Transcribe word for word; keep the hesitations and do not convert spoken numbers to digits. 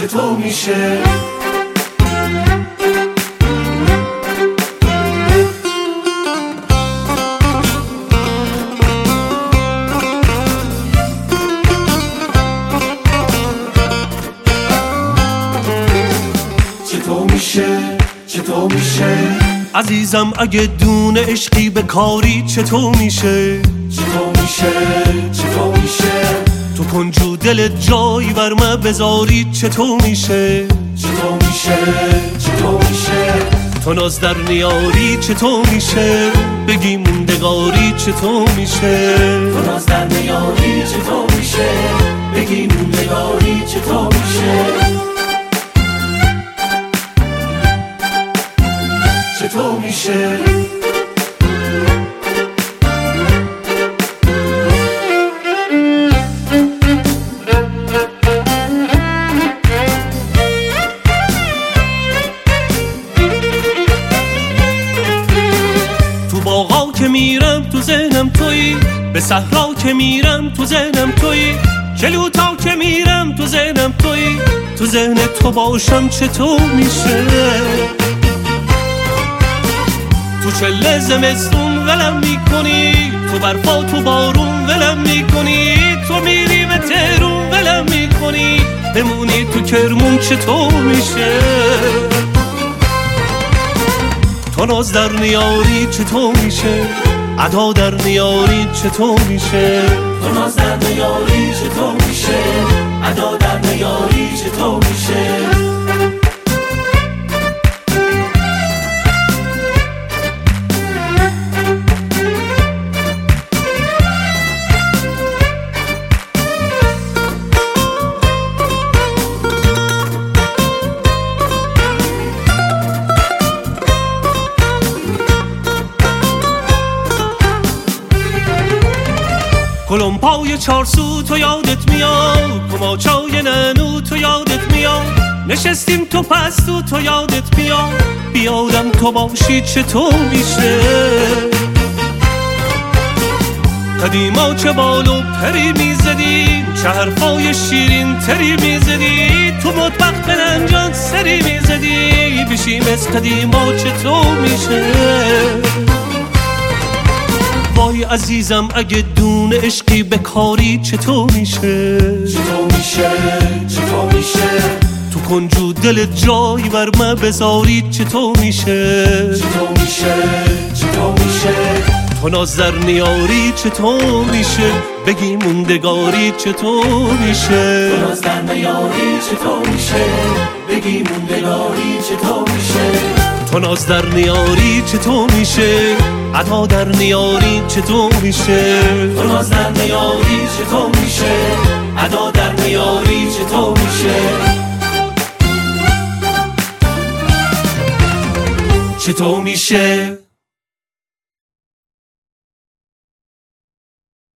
چطور میشه؟ چطور میشه؟ چطور میشه؟ عزیزم اگه دونه عشقی به کاری چطور میشه؟ چطور میشه؟ چطور میشه؟ تو کنجو دلت جایی بر من بذاری چطور میشه؟ چطور میشه؟ چطور میشه؟ تو ناز در نیاری چطور میشه؟ بگی موندگاری چطور میشه؟ تو ناز در نیاری چطور میشه؟ بگی موندگاری چطور میشه؟ چطور میشه؟ تو باغا که میرم تو ذهنم تویی، به صحرا که میرم تو ذهنم تویی، کلوتا که میرم تو ذهنم تویی، تو ذهن تو باشم چطور میشه؟ تو چله زمستون ولم میکنی، تو برفا تو بارون ولم میکنی، تو میری به تهرون ولم میکنی، بمونی تو کرمون چطور میشه؟ تو ناز در نیاری چطور میشه؟ ادا در نیاری چطور میشه؟ تو ناز در نیاری چطور میشه؟ ادا در نیاری چطور میشه؟ کلمپای چارسو تو یادت میاد، کماچای ننو تو یادت میاد، نشستیم تو پستو تو یادت میاد، بیادم تو باشی چطور میشه؟ قدیما چه بالو پری میزدی، چه حرفای شیرین تری میزدی، تو مطبخ بننجان سری میزدی، بشیم از قدیما چطور میشه؟ وای عزیزم اگه دونه عشقی به کاری چطور میشه؟ چطور میشه؟ چطور میشه؟ تو کنجو دلت جایی بر من بذاری چطور میشه؟ چطور میشه؟ چطور میشه؟ تو ناز در نیاری چطور میشه؟ بگی موندگاری چطور میشه؟ تو ناز در نیاری چطور میشه؟ بگی موندگاری چطور میشه؟ تو ناز در نیاری چطور میشه؟ ادا در نیاری چطور میشه؟ تو ناز در نیاری چطور میشه؟ ادا در نیاری چطور میشه؟ چطور میشه؟